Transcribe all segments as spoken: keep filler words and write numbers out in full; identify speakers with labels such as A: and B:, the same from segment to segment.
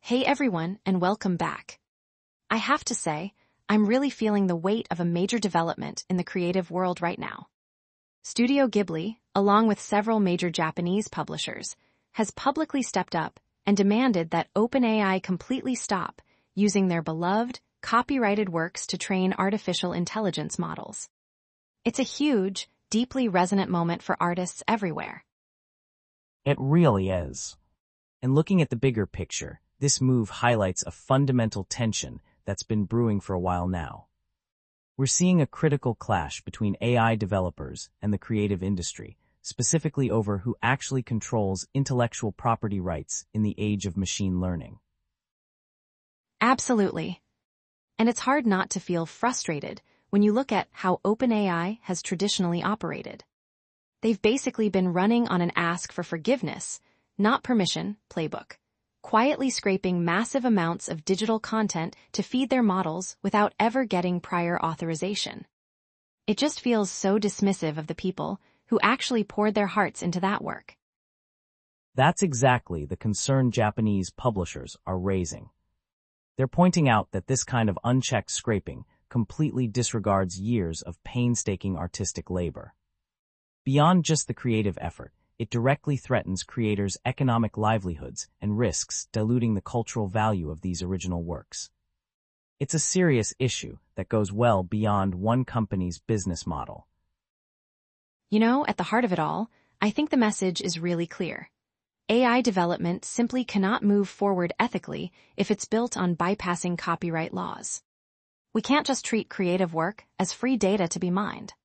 A: Hey everyone, and welcome back. I have to say, I'm really feeling the weight of a major development in the creative world right now. Studio Ghibli, along with several major Japanese publishers, has publicly stepped up and demanded that OpenAI completely stop using their beloved, copyrighted works to train artificial intelligence models. It's a huge, deeply resonant moment for artists everywhere.
B: It really is. And looking at the bigger picture, this move highlights a fundamental tension that's been brewing for a while now. We're seeing a critical clash between A I developers and the creative industry, specifically over who actually controls intellectual property rights in the age of machine learning.
A: Absolutely. And it's hard not to feel frustrated when you look at how OpenAI has traditionally operated. They've basically been running on an ask for forgiveness, not permission, playbook, quietly scraping massive amounts of digital content to feed their models without ever getting prior authorization. It just feels so dismissive of the people who actually poured their hearts into that work.
B: That's exactly the concern Japanese publishers are raising. They're pointing out that this kind of unchecked scraping completely disregards years of painstaking artistic labor. Beyond just the creative effort, it directly threatens creators' economic livelihoods and risks diluting the cultural value of these original works. It's a serious issue that goes well beyond one company's business model.
A: You know, at the heart of it all, I think the message is really clear. A I development simply cannot move forward ethically if it's built on bypassing copyright laws. We can't just treat creative work as free data to be mined.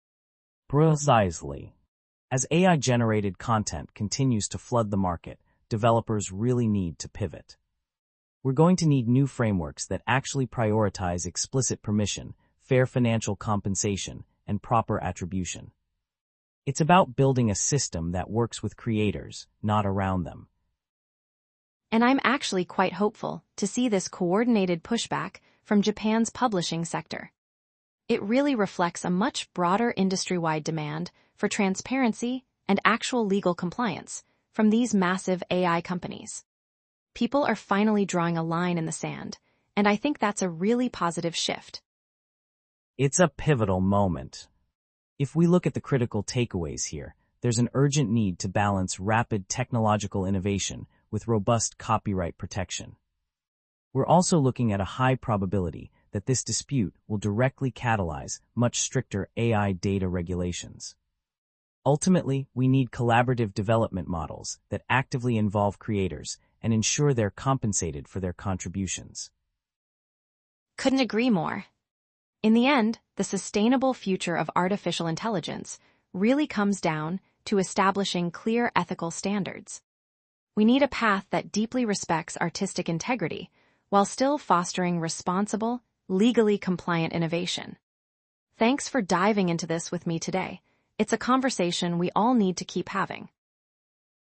B: Precisely. As A I-generated content continues to flood the market, developers really need to pivot. We're going to need new frameworks that actually prioritize explicit permission, fair financial compensation, and proper attribution. It's about building a system that works with creators, not around them.
A: And I'm actually quite hopeful to see this coordinated pushback from Japan's publishing sector. It really reflects a much broader industry-wide demand for transparency and actual legal compliance from these massive A I companies. People are finally drawing a line in the sand, and I think that's a really positive shift.
B: It's a pivotal moment. If we look at the critical takeaways here, there's an urgent need to balance rapid technological innovation with robust copyright protection. We're also looking at a high probability that this dispute will directly catalyze much stricter A I data regulations. Ultimately, we need collaborative development models that actively involve creators and ensure they're compensated for their contributions.
A: Couldn't agree more. In the end, the sustainable future of artificial intelligence really comes down to establishing clear ethical standards. We need a path that deeply respects artistic integrity while still fostering responsible, legally compliant innovation. Thanks for diving into this with me today. It's a conversation we all need to keep having.